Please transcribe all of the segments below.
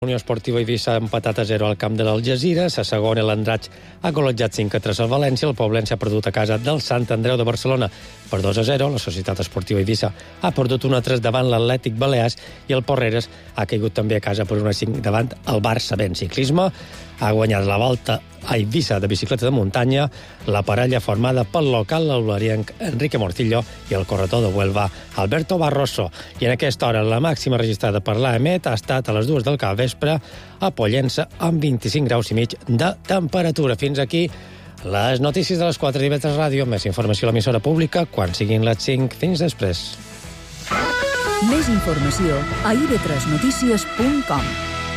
Unió Esportiva Eivissa ha empatat a 0 al camp de l'Algesires. A segona, l'Andratx ha golejat 5-3 al València. El Poblense ha perdut a casa del Sant Andreu de Barcelona per 2-0. La Societat Esportiva Eivissa ha perdut 1-3 davant l'Atlètic Balears i el Porreres ha caigut també a casa per 1-5 davant el Barça B. En ciclisme ha guanyat la Volta a Eivissa de bicicleta de muntanya la parella formada pel local l'olarienc Enrique Morcillo i el corredor de Huelva Alberto Barroso. I en aquesta hora la màxima registrada per l'AEMET ha estat a les 2 del capvespre a Pollença amb 25 graus i mig de temperatura. Fins aquí les notícies de les 4 d'IV3 Ràdio. Més informació a l'emissora pública quan siguin les 5. Fins després. Més informació a ib3notícies.com.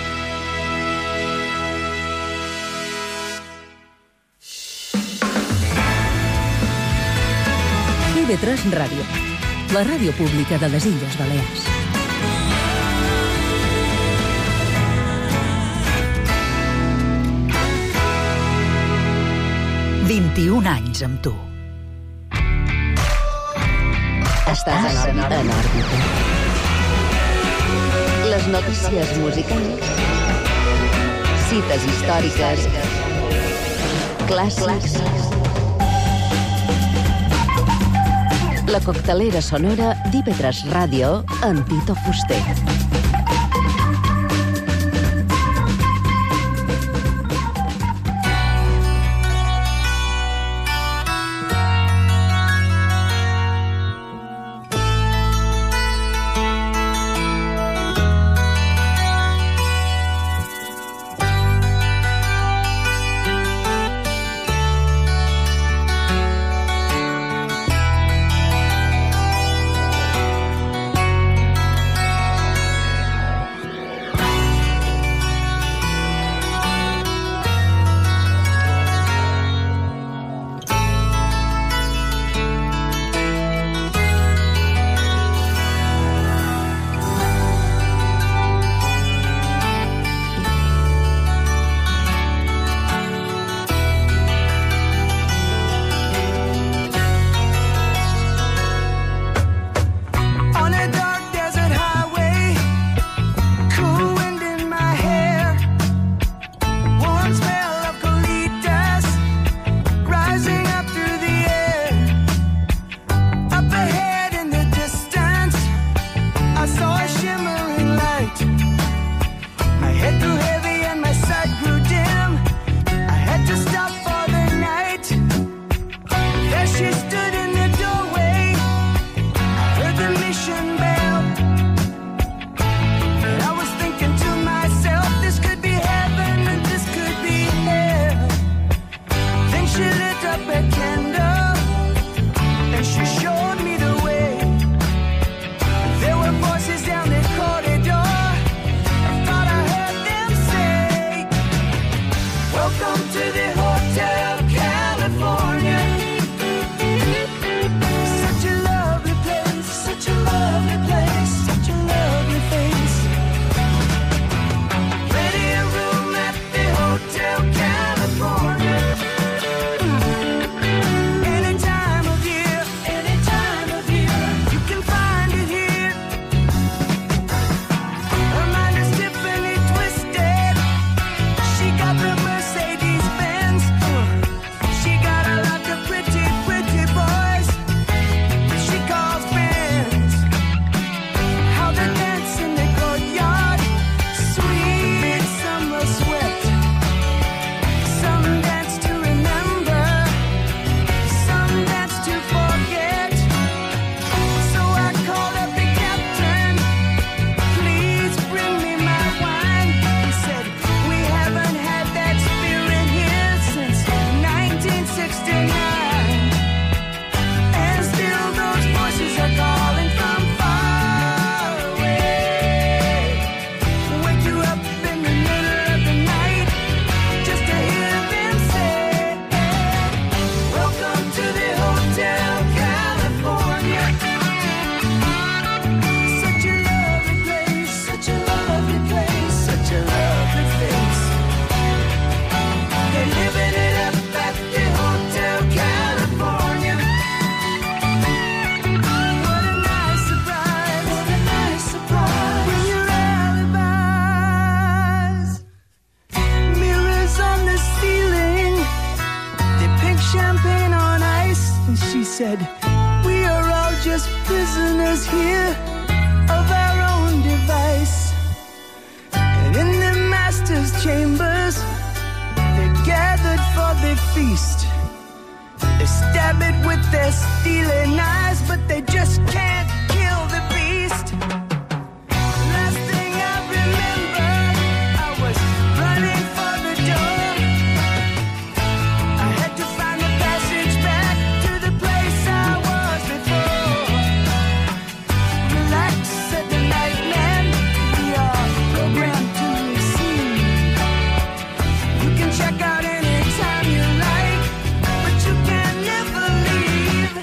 IB3 Ràdio, la ràdio pública de les Illes Balears. «21 anys amb tu». Estàs en òrbita. Les notícies musicals, cites històriques, clàssics, la coctelera sonora d'IV3 Ràdio amb Tito Fuster. said, we are all just prisoners here of our own device. And in the master's chambers, they gathered for the feast. They stab it with their steely knives, but they just can't kill the beast. Last thing I remember, I was running for the door. I had to find the passage back to the place I was before. Relax, said the night man, we are programmed to receive. You can check out anytime you like, but you can never leave.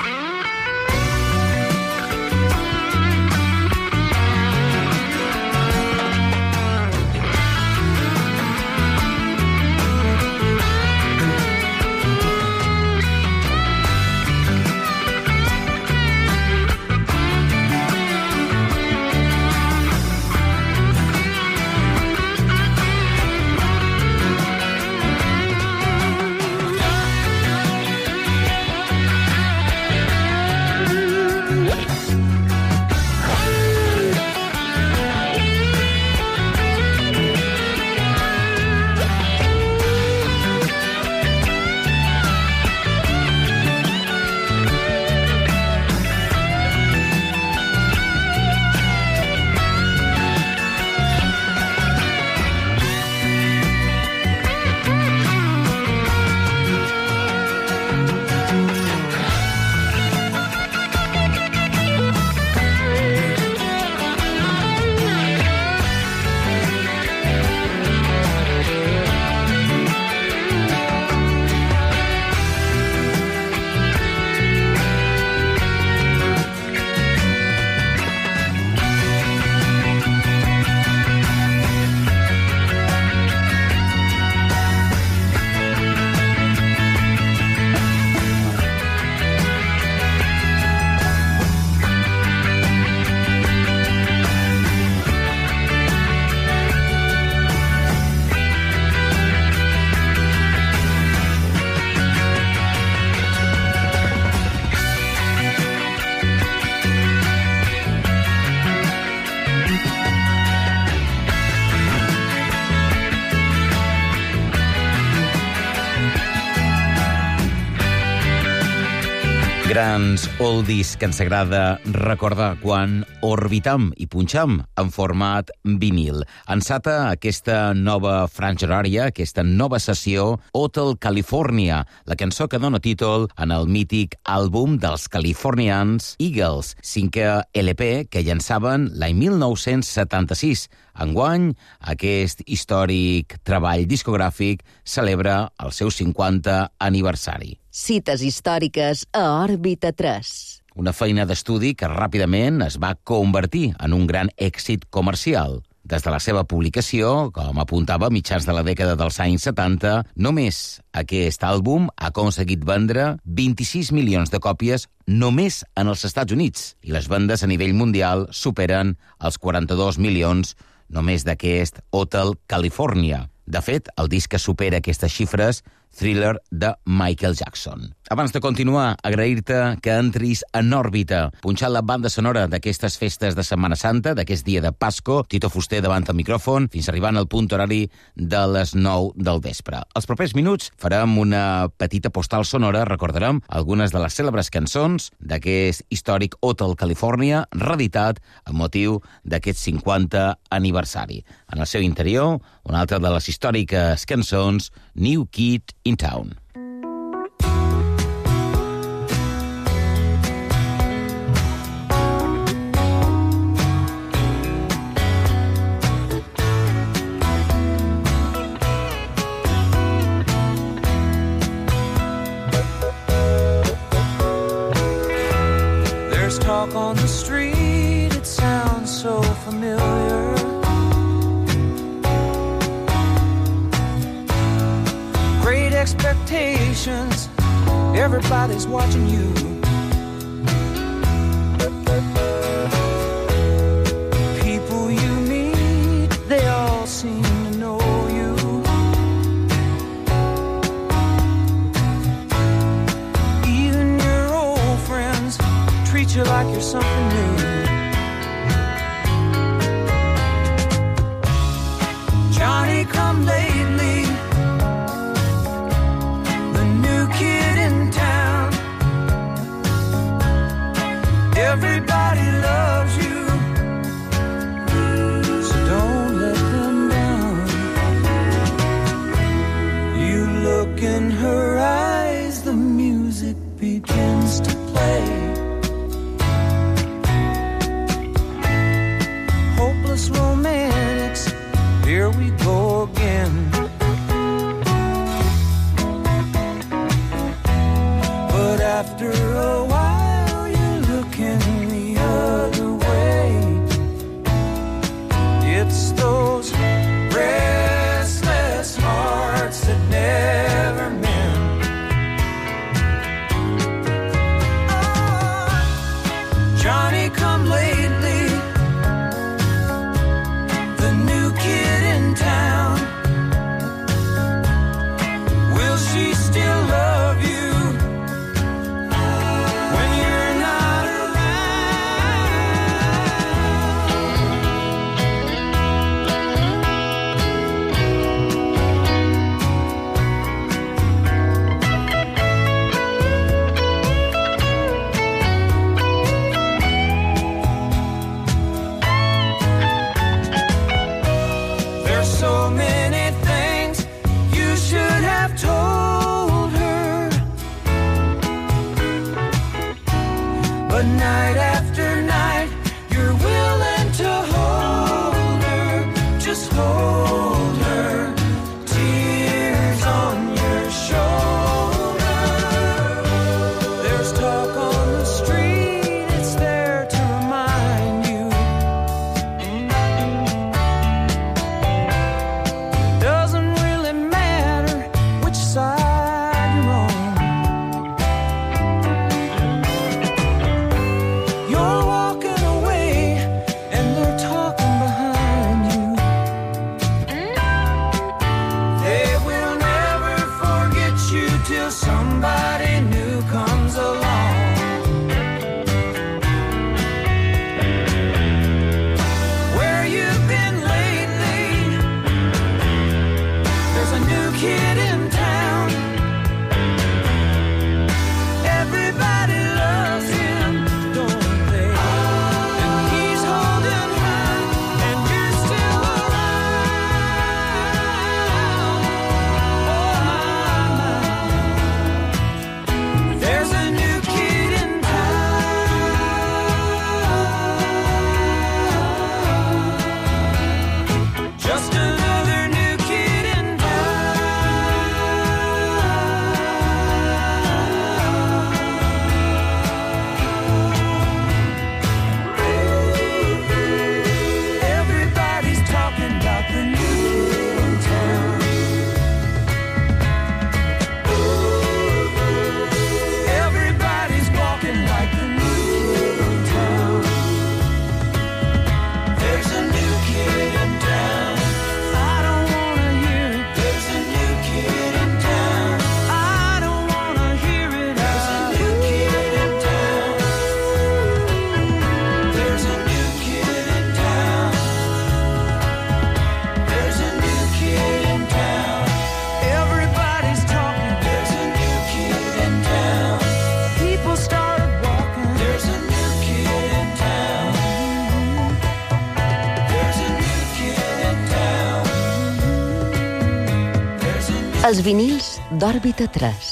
Grans oldies que ens agrada recordar quan orbitam i punxam en format vinil. Enceta aquesta nova franja horària, aquesta nova sessió, Hotel California, la cançó que dona títol en el mític àlbum dels californians Eagles, 5è LP que llançaven l'any 1976. Enguany, aquest històric treball discogràfic celebra el seu 50 aniversari. Cites històriques a Òrbita 3. Una feina d'estudi que ràpidament es va convertir en un gran èxit comercial. Des de la seva publicació, com apuntava a mitjans de la dècada dels anys 70, només aquest àlbum ha aconseguit vendre 26 milions de còpies només en els Estats Units, i les vendes a nivell mundial superen els 42 milions només d'aquest Hotel California. De fet, el disc que supera aquestes xifres, Thriller de Michael Jackson. Abans de continuar, agrair-te que entris en òrbita, punxant la banda sonora d'aquestes festes de Setmana Santa, d'aquest dia de Pasco, Tito Fuster davant el micròfon, fins arribant al punt horari de les 9 del vespre. Els propers minuts farem una petita postal sonora, recordarem algunes de les cèlebres cançons d'aquest històric Hotel California, reeditat amb motiu d'aquest 50 aniversari. En el seu interior, una altra de les històriques cançons, New Kid in Town. There's talk on the street, it sounds so familiar. Great expectations, everybody's watching you. People you meet, they all seem to know you. Even your old treat you like you're something new. Johnny come lately, the new kid in town. Everybody loves you, so don't let them down. You look in her eyes, the music begins to play. Hopeless romantics, here we go again. But after a while you're looking the other way. It's those restless hearts that never mend. Oh, Johnny come lately, the new kid in town. Will she still love you when you're not There's so many things you should have told her, but night after night you're willing to hold her, just hold her, tears on your shoulder. There's talk on the street, it's there to remind you. Doesn't really matter which side you're on. You're walking away and they're talking behind you. They will never forget you till somebody new comes along. Where you've been lately, there's a new kid in town. Everybody loves him, don't they? And he's holding her, and you're still around. Oh, there's a new kid in town. Just another new kid in Everybody's talking about the new kid in town. Everybody's walking like the new kid in town. There's a new kid in town. I don't wanna hear it. There's a new kid in town. I don't wanna hear it. There's a new kid in town. There's a new kid in town. There's a new kid in town. Everybody's talking. There's a new kid in town. People started walking. There's a new kid in town. There's a new kid in town. There's a new Els vinils d'Òrbita 3.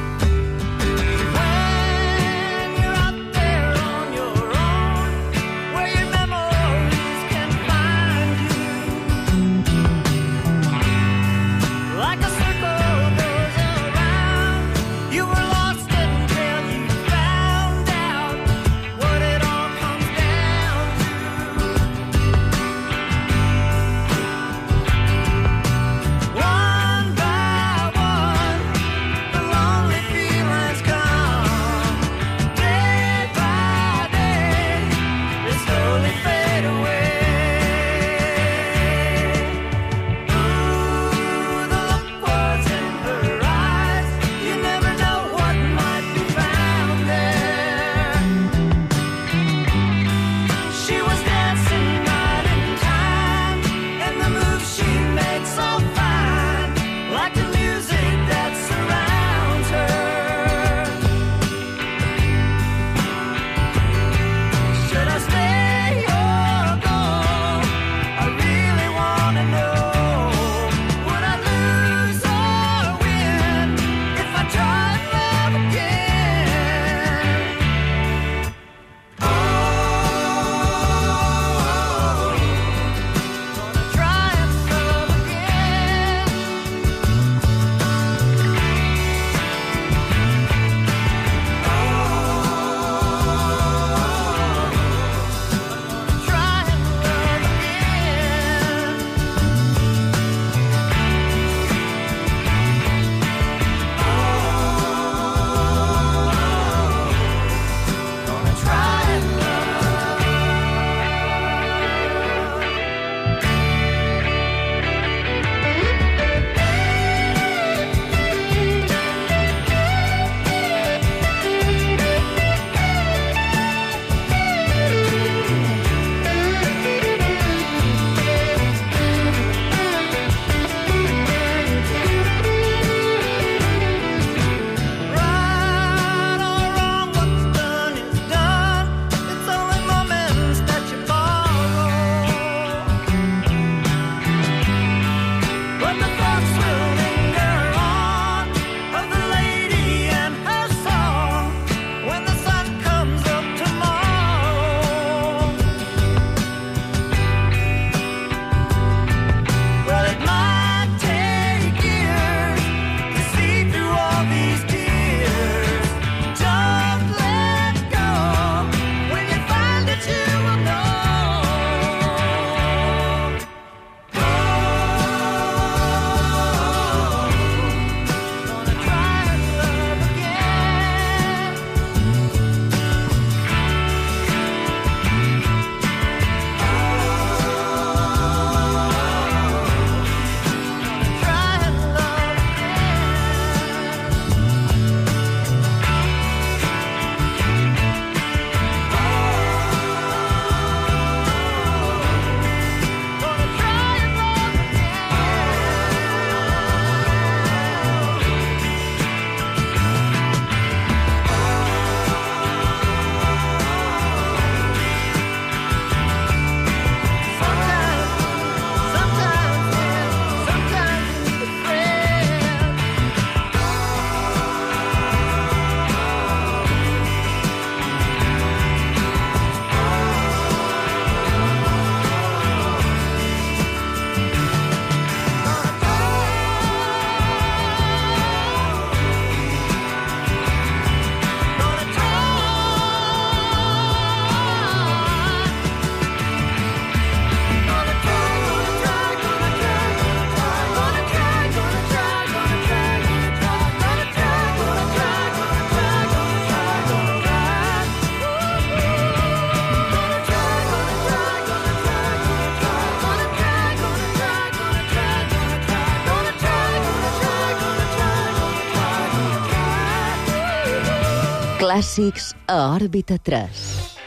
When you're out there on your own, Clàssics a Òrbita 3.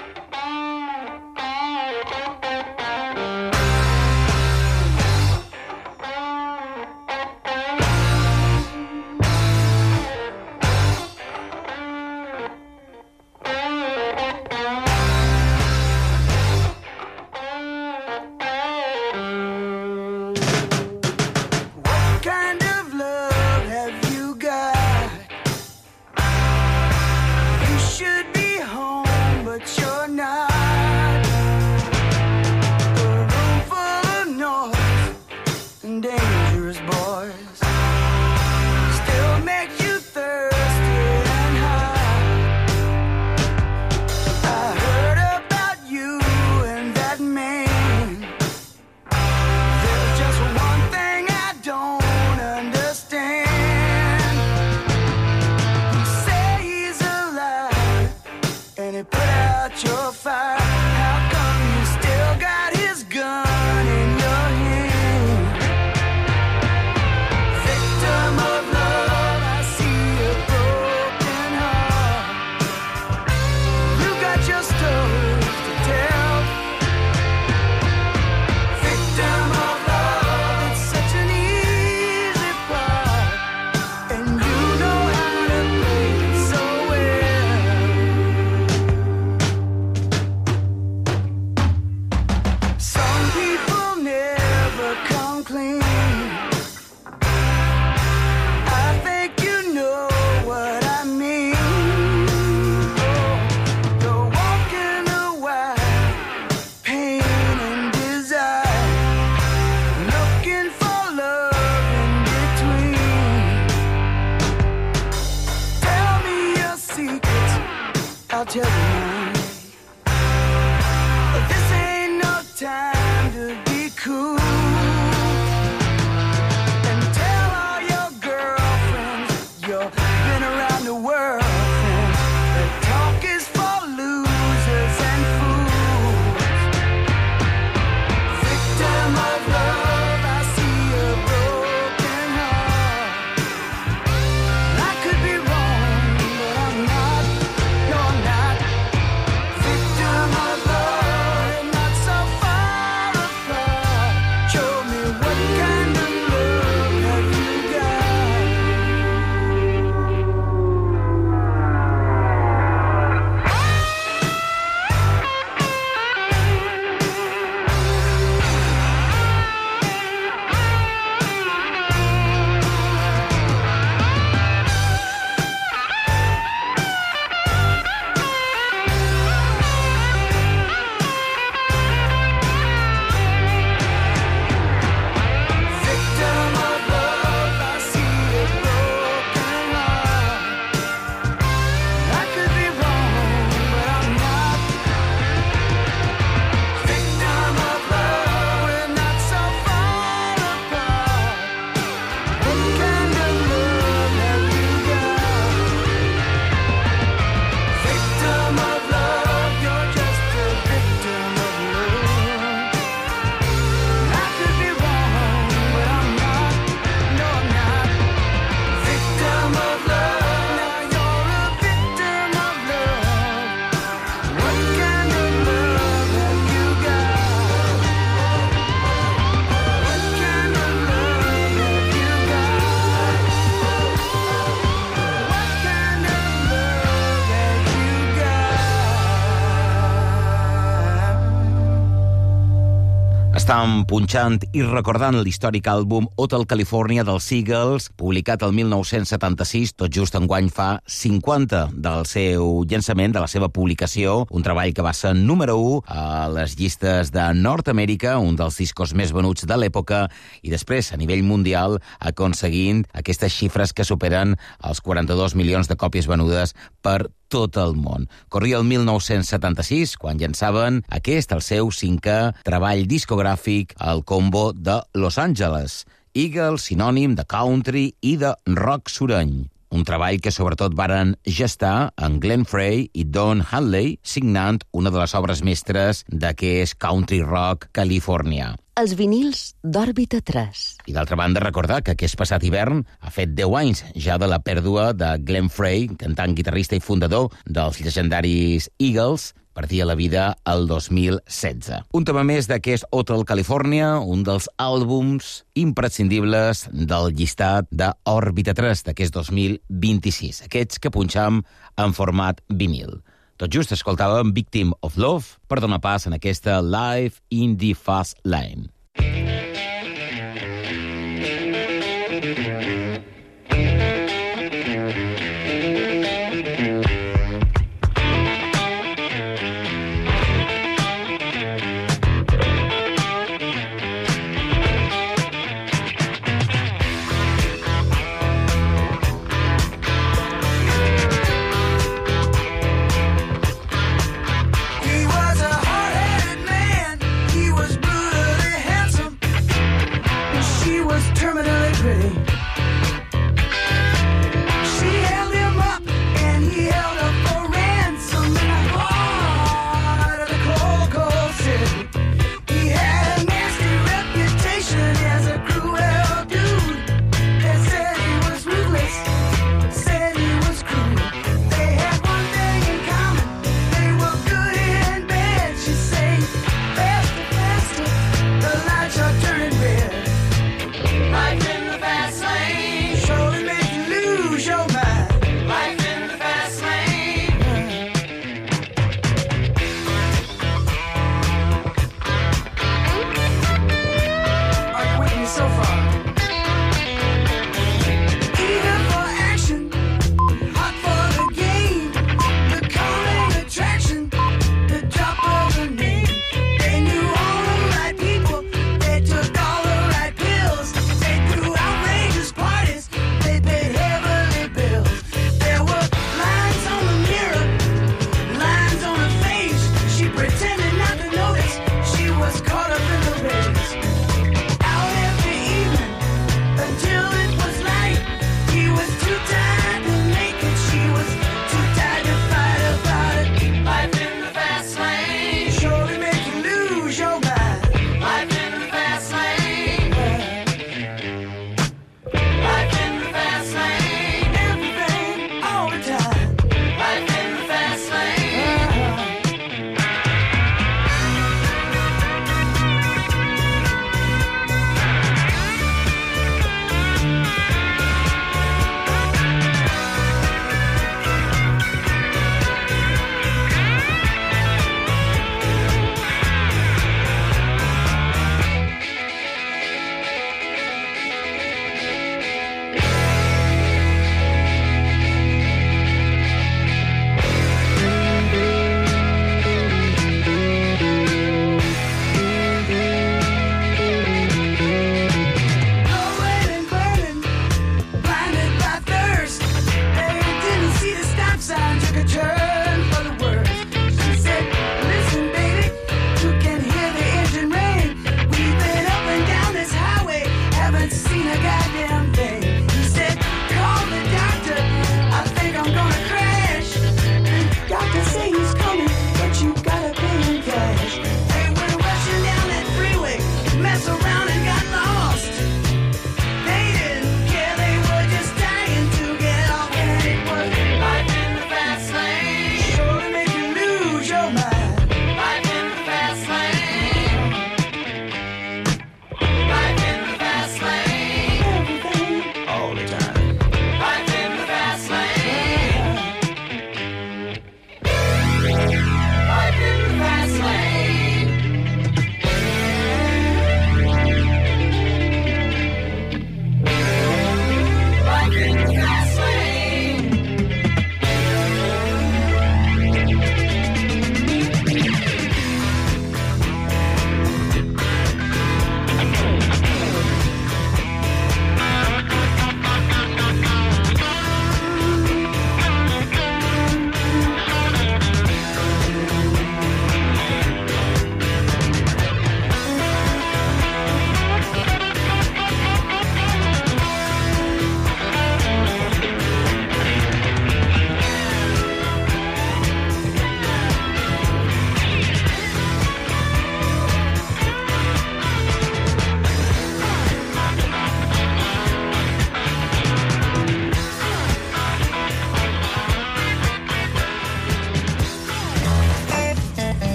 Estàvem punxant i recordant l'històric àlbum Hotel California dels Eagles, publicat el 1976, tot just enguany fa 50 del seu llançament, de la seva publicació, un treball que va ser número 1 a les llistes de Nord-Amèrica, un dels discos més venuts de l'època, i després, a nivell mundial, aconseguint aquestes xifres que superen els 42 milions de còpies venudes per tot el món. Corria el 1976, quan llançaven aquest, el seu 5è treball discogràfic, el combo de Los Angeles. Eagles, sinònim de country i de rock sureny. un treball que sobretot varen gestar en Glenn Frey i Don Henley, signant una de les obres mestres d'aquest country rock Califòrnia. Els vinils d'Òrbita 3. I d'altra banda, recordar que aquest passat hivern ha fet 10 anys ja de la pèrdua de Glenn Frey, cantant, guitarrista i fundador dels llegendaris Eagles, perdia la vida el 2016. Un tema més d'aquest Hotel California, un dels àlbums imprescindibles del llistat d'Òrbita 3 d'aquest 2026, aquests que punxam en format vinil. Tot just escoltàvem Victim of Love per donar pas en aquesta Live in the Fast Lane. He was a hard-headed man. He was brutally handsome.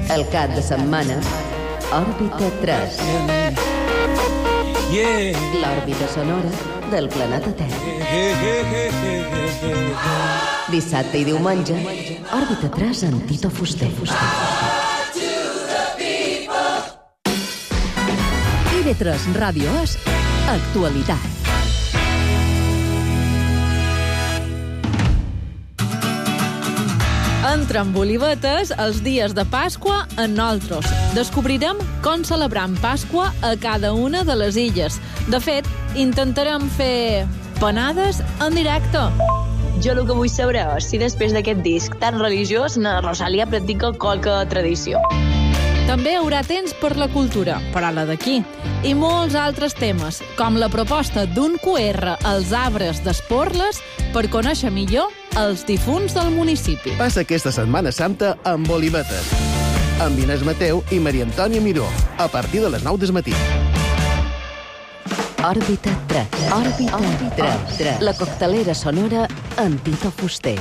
El cap de setmana, Òrbita 3. L'òrbita sonora del planeta Terra. Dissabte i diumenge, Òrbita 3 amb Tito Fuster. TV3 Ràdio És Actualitat. Entren bolivetes els dies de Pasqua en nosaltres. Descobrirem com celebram Pasqua a cada una de les illes. De fet, intentarem fer panades en directe. Jo el que vull saber és si després d'aquest disc tan religiós na Rosalia practica qualque tradició. També hi haurà temps per la cultura, però la d'aquí. I molts altres temes, com la proposta d'un QR als arbres d'Esporles per conèixer millor els difunts del municipi. Passa aquesta Setmana Santa amb Bolivetes, amb Inés Mateu i Maria Antònia Miró, a partir de les 9 del matí. Òrbita 3. Òrbita 3. La coctelera sonora amb Tito Fuster.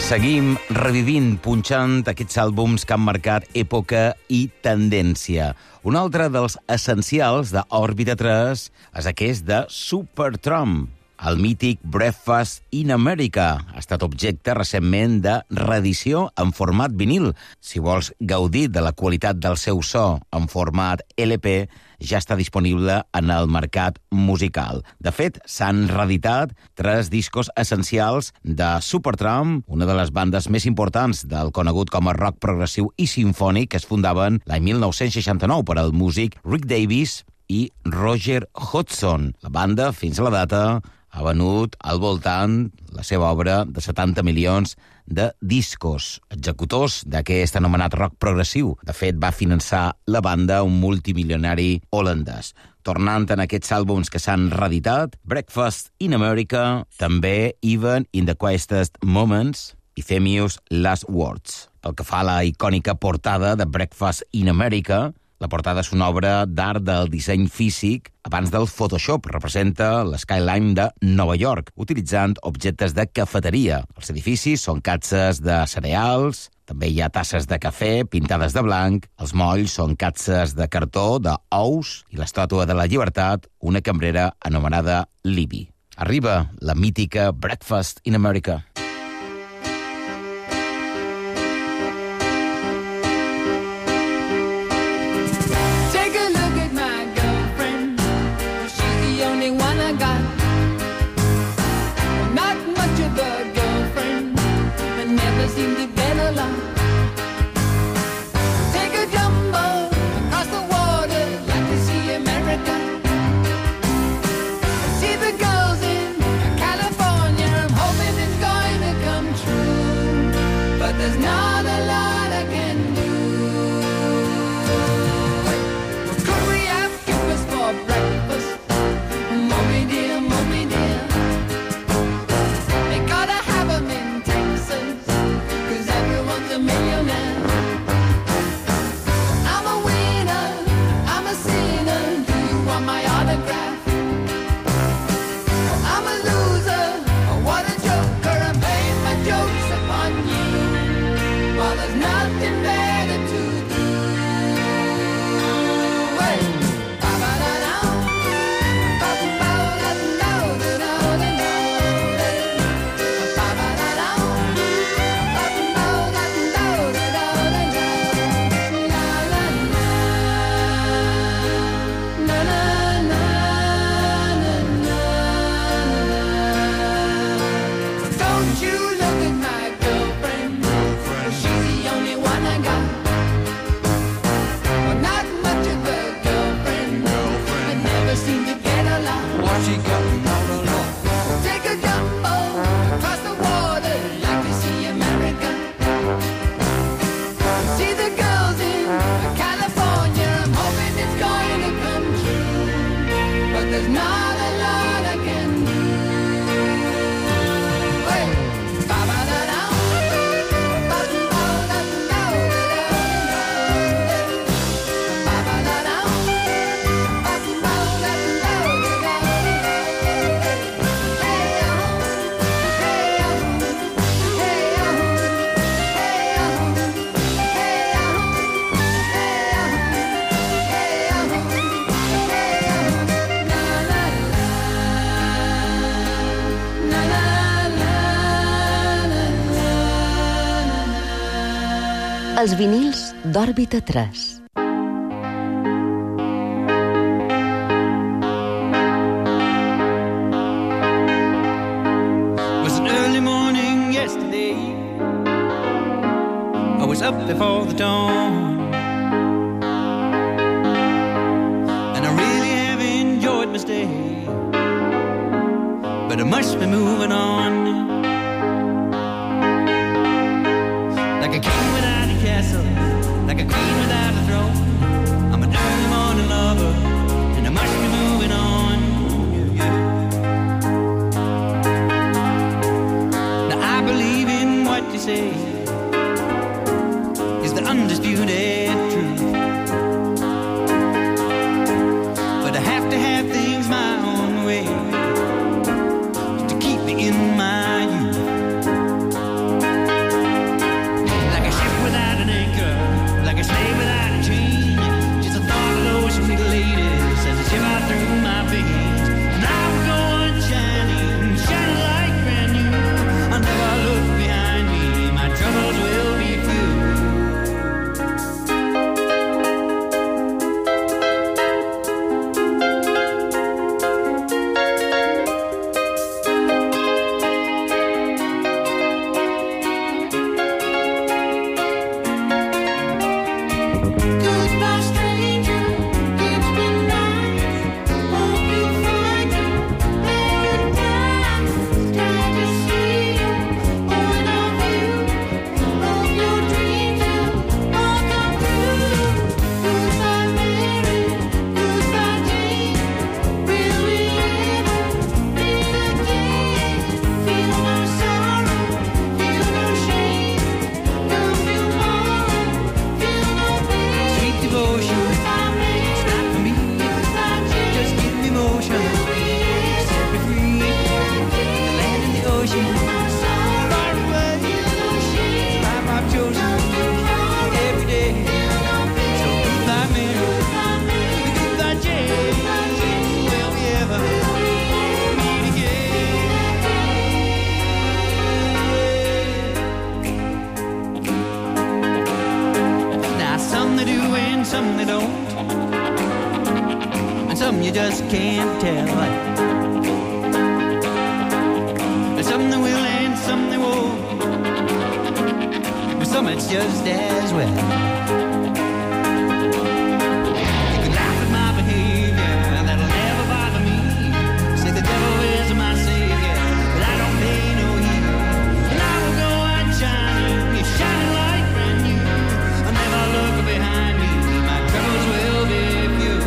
Seguim revivint, punxant aquests àlbums que han marcat època i tendència. Un altre dels essencials d'Òrbita 3 és aquest de Supertramp. El mític Breakfast in America ha estat objecte recentment de reedició en format vinil. Si vols gaudir de la qualitat del seu so en format LP, ja està disponible en el mercat musical. De fet, s'han reeditat 3 discos essencials de Supertramp, una de les bandes més importants del conegut com a rock progressiu i simfònic que es fundaven l'any 1969 per al músic Rick Davies i Roger Hodgson. La banda, fins a la data, ha venut al voltant la seva obra de 70 milions de discos. Executors d'aquest anomenat rock progressiu. De fet, va finançar la banda un multimilionari holandès. Tornant en aquests àlbums que s'han reeditat, Breakfast in America, també Even in the Quietest Moments i Famous Last Words. Pel que fa a la icònica portada de Breakfast in America, la portada és una obra d'art del disseny físic abans del Photoshop. Representa l'skyline de Nova York, utilitzant objectes de cafeteria. Els edificis són capses de cereals, també hi ha tasses de cafè pintades de blanc, els molls són capses de cartó, d'ous, i l'estàtua de la llibertat, una cambrera anomenada Libby. Arriba la mítica Breakfast in America. Els vinils d'Òrbita 3. Was an early morning yesterday. I was up before the dawn, and I really have enjoyed my stay, but I must be moving on. Like a king without a castle, like a queen without a throne. I'm an early morning lover, and I must be moving on. Now I believe in what you say is the undisputed truth, but I have to have things my own way to keep me in my youth. some they don't. And some you just can't tell. And some they will and some they won't. But some it's just as well. You can laugh at my behavior, that'll never bother me. Say the devil is my savior, but I don't pay no heed. And I will go on shining, you're shining like brand new. I'll never look behind me, my troubles will be few.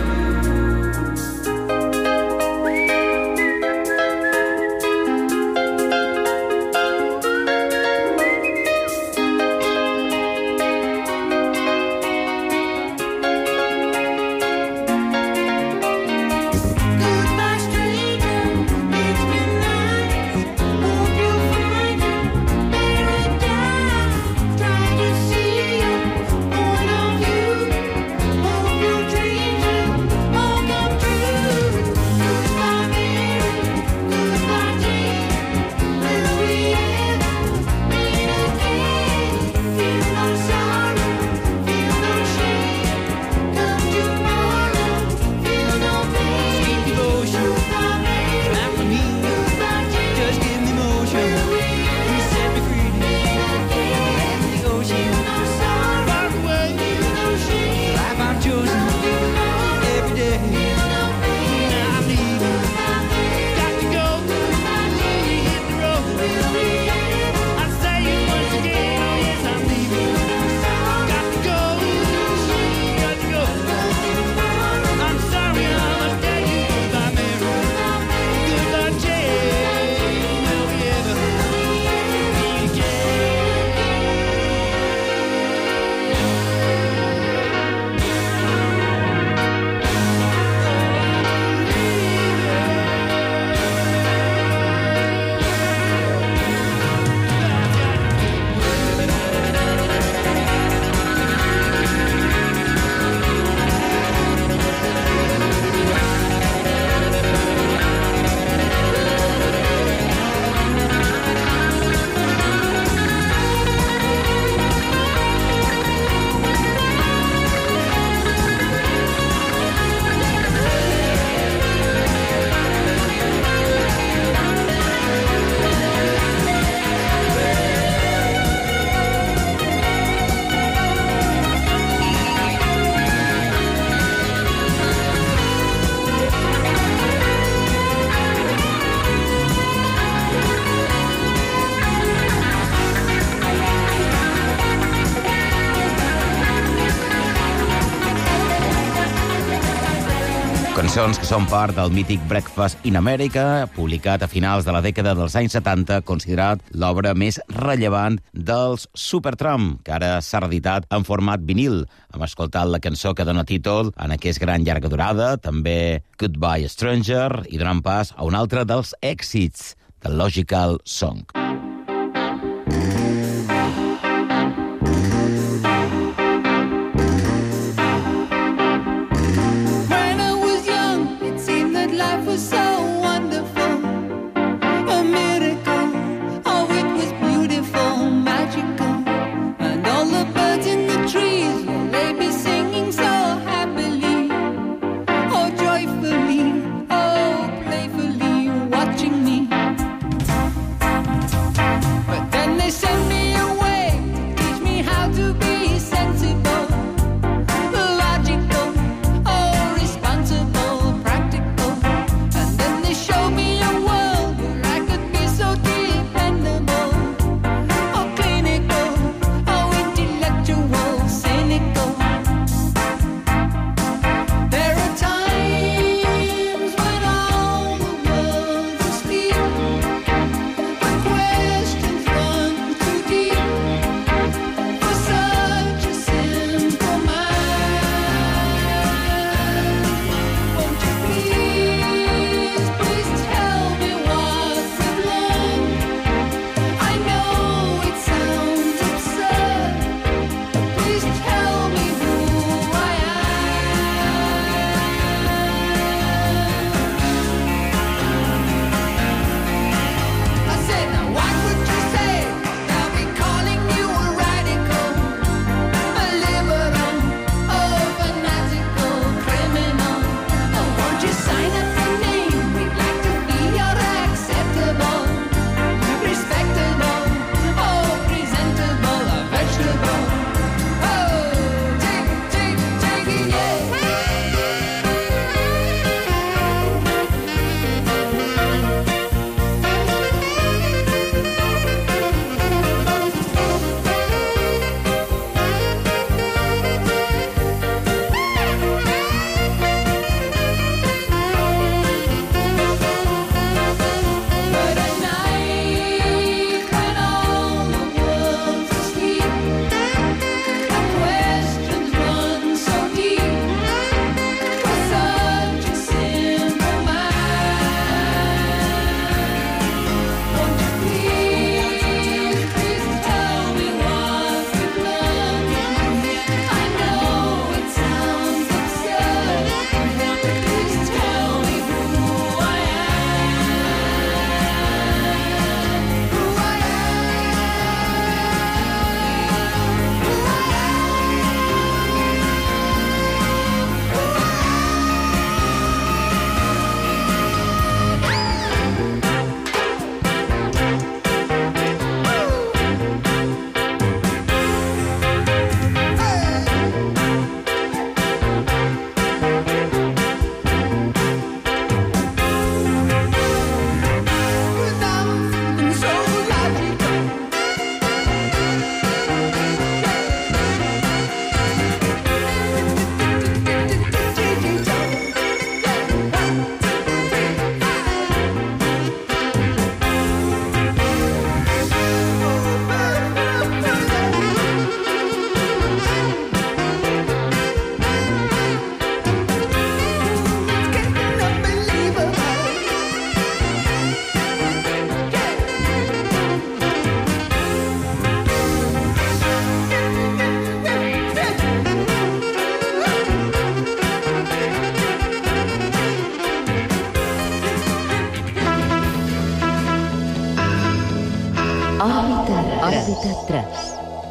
Cançons que són part del mític Breakfast in America, publicat a finals de la dècada dels anys 70, considerat l'obra més rellevant dels Supertramp, que ara s'ha reeditat en format vinil. Hem escoltat la cançó que dona títol en aquest gran llarga durada, també Goodbye Stranger, i donant pas a un altre dels èxits, The Logical Song. Joyfully, oh, playfully, watching me.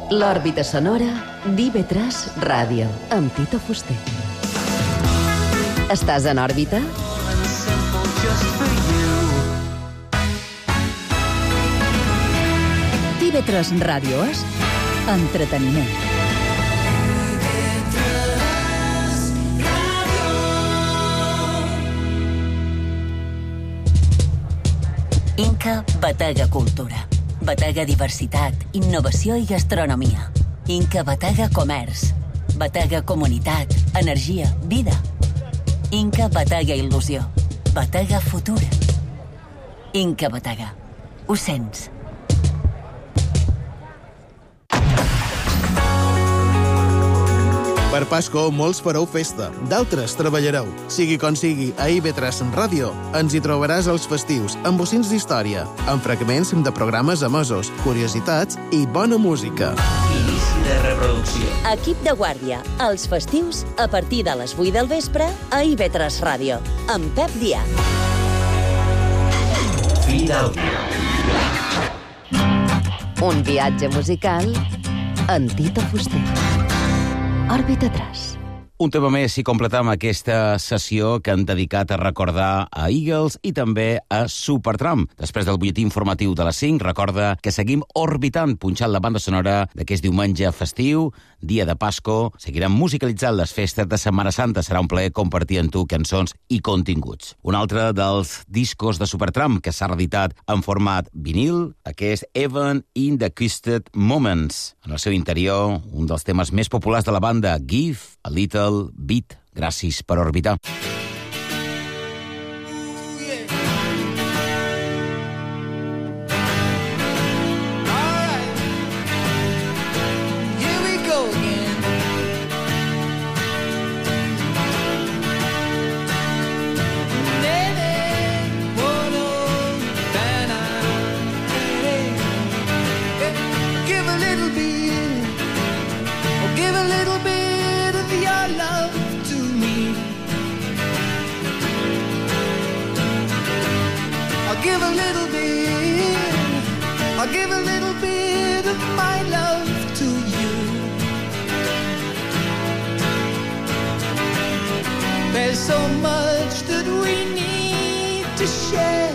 L'òrbita sonora d'IV3 Ràdio, amb Tito Fuster. Estàs en òrbita? IV3 Ràdio és entreteniment. Inca Batega Cultura. Batega Diversitat, Innovació i Gastronomia. Inca Batega Comerç. Batega Comunitat, Energia, Vida. Inca Batega Il·lusió. Batega Futur. Inca Batega. Ho sents? Per Pasco, molts fareu festa, d'altres treballareu. Sigui com sigui, a IV3 Ràdio ens hi trobaràs els festius, amb bocins d'història, amb fragments de programes emesos, curiositats i bona música. Inici de reproducció. Equip de guàrdia, els festius, a partir de les 8 del vespre, a IV3 Ràdio, amb Pep Díaz. Fi d'àudio. Un viatge musical en Tito Fuster. Òrbita 3. Un tema més i completam aquesta sessió que han dedicat a recordar a Eagles i també a Supertramp. Després del butlletí informatiu de les 5, recorda que seguim orbitant, punxant la banda sonora d'aquest diumenge festiu, dia de Pasco. Seguirem musicalitzant les festes de Setmana Santa. Serà un plaer compartir amb tu cançons i continguts. Un altre dels discos de Supertramp que s'ha reeditat en format vinil, aquest Even in the Twisted Moments. En el seu interior, un dels temes més populars de la banda, Give a Little Bit. Gràcies per orbitar. Give a little bit, I'll give a little bit of my love to you. There's so much that we need to share.